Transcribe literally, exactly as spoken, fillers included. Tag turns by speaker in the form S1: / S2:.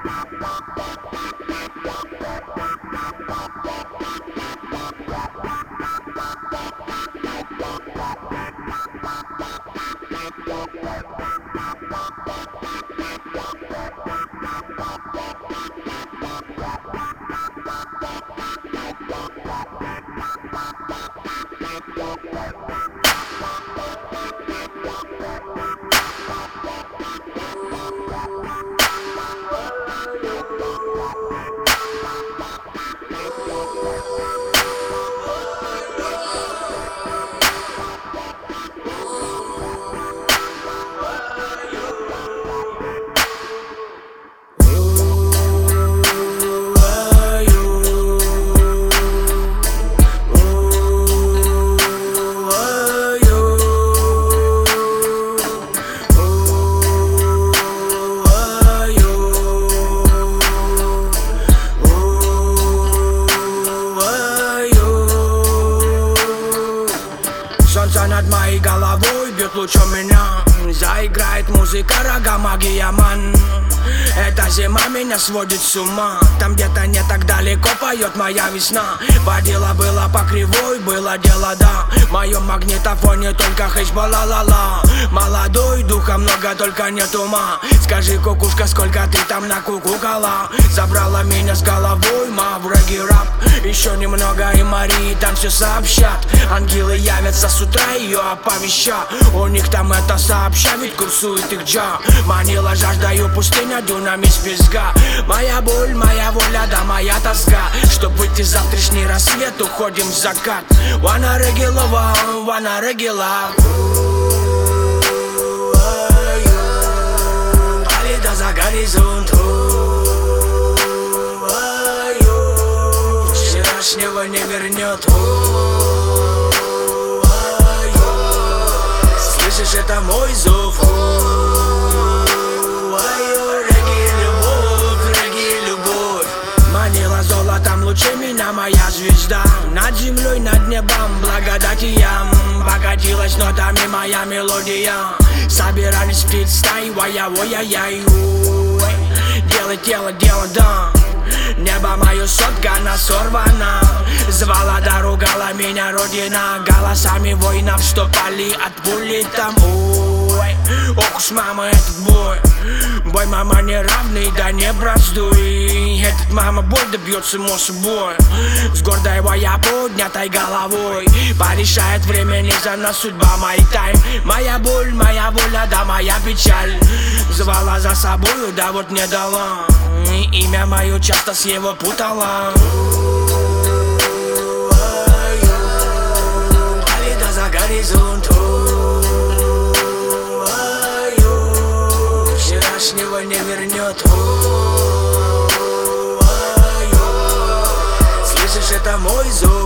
S1: Солнце над моей головой бьет лучом меня. Заиграет музыка, рога, магия, ман. Эта зима меня сводит с ума. Там где-то не так далеко поет моя весна. Водила было по кривой, было дело, да. В моем магнитофоне только хэчбала, ла-ла. Молодой, духа много, только нет ума. Скажи, кукушка, сколько ты там накукукала. Забрала меня с головой, мавраги рап. Еще немного и Марии там все сообщат. Ангелы явятся с утра, ее оповеща. У них там это сообща, ведь курсует их джа. Манила жаждаю пустыня, дюнами с песка. Моя боль, моя воля, да моя тоска. Чтоб выйти в завтрашний рассвет, уходим в закат. Wanna regular, wanna regular. Алида за горизонт. Вчерашнего не вернет. Слышишь, это мой зов. Манила золотом лучи меня моя звезда. Над землей, над небом благодати я. Богатилась нотами моя мелодия. Собирались птиц стаи, воя-воя-яй. Делать дело, дело, да. Небо мое соткано, сорвано. Звала, да ругала меня родина. Голосами воинов, что пали от пули там. Ой, ох уж мама, этот бой. Бой, мама, неравный, да не браздуй. Этот мама боль добьется само собой. С гордой я поднятой головой. Порешает время, не за нас судьба, мой тайм. Моя боль, моя воля, да моя печаль. Звала за собою, да вот не дала. Имя мое часто с его путала. Алида за горизонт. Вчерашнего не вернет. Слышишь, это мой зов.